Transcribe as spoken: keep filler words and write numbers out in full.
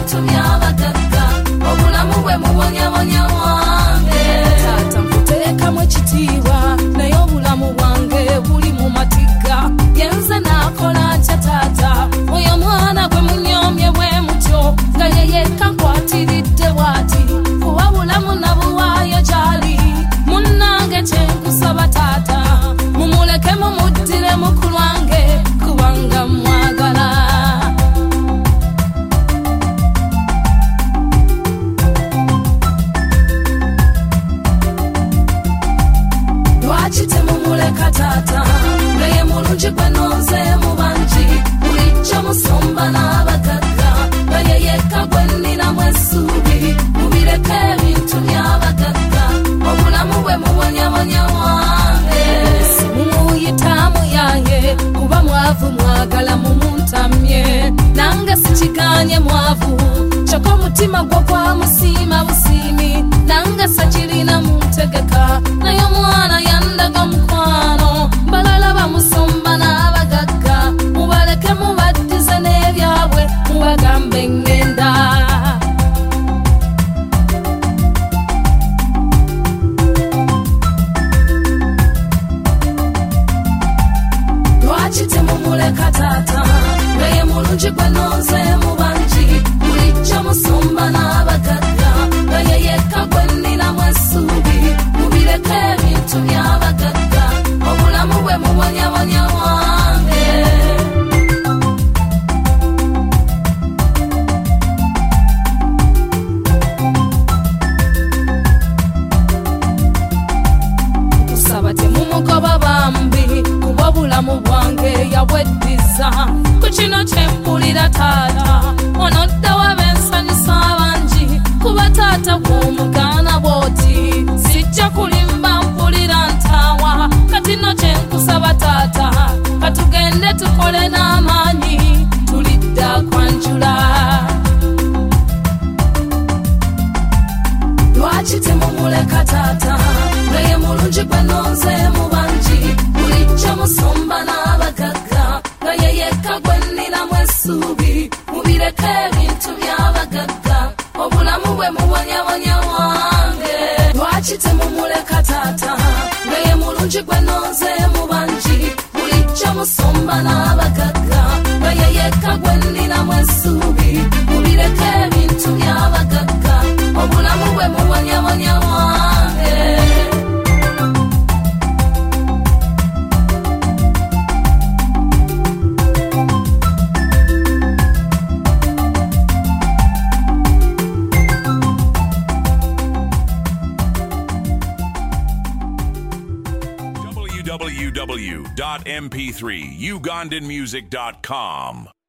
ebintu by'abagagga obulamu bwe mubonyabonya wange taata nkuteekamu ekitiibwa naye obulamu bwange buli mu matigga yenze naakola ntya taata oyo mwana gwe munyoomye bwe mutyo nga ye yekka nkwatiridde bw'ati kuba bulamu nabuwaayo gy'ali munnange kyenkusaba taata mumuleke mumuddire mukulu wange kubanga mwagala lwaki temumuleka taata naye mulungi gwe nonze mu bangi bulijjo musomba n'abagagga naye yekka gwe nninamu essuubi mubireke ebintu by'abagagga obulamu bwe mubonyabonya wange mumuyitamu yaye kuba mwavu mwagala mumuntamye nange sikiganye mwavu kyokka omutima gwo gwamusiima busiimi nange sakirina muntegeka naye omwana yandaga mukwano balala bamusomba n'abagagga mubaleke mubaddize n'ebyabwe mubagambe ngenda lwaki temumuleka taata naye mulungi gwe nonze mu bangi bulijjo musomba n'abagagga naye yekka gwe nninamu essuubi mubireke ebintu by'abagagga obulamu bwe mubonyabonya wange kusaba temumugoba bambi kuba obulamu bwange yabweddiza ku kino kyempulira taata onoddawo abensanyusa abangi kuba taata bw'omugaana bw'oti sijja kulimba mpulira ntaawa kati no kyenkusaba taata katugende tukole n'amaanyi tulidda kwanjula lwaki temumuleka taata naye mulungi gwe nonze mu bangi bulijjo musomba n'abagagga naye yekka gwe nninamu essuubi mubireke ebintu by'abagagga obulamu bwe mubonyabonya wange lwaki temumuleka taata naye mulungi gwe nonze mu bangi bulijjo musomba n'abagagga naye yekka gwe nninamu essuubi mubireke ebintu by'abagagga obulamu bwe mubonyabonya wange w w w dot m p three ugandan music dot com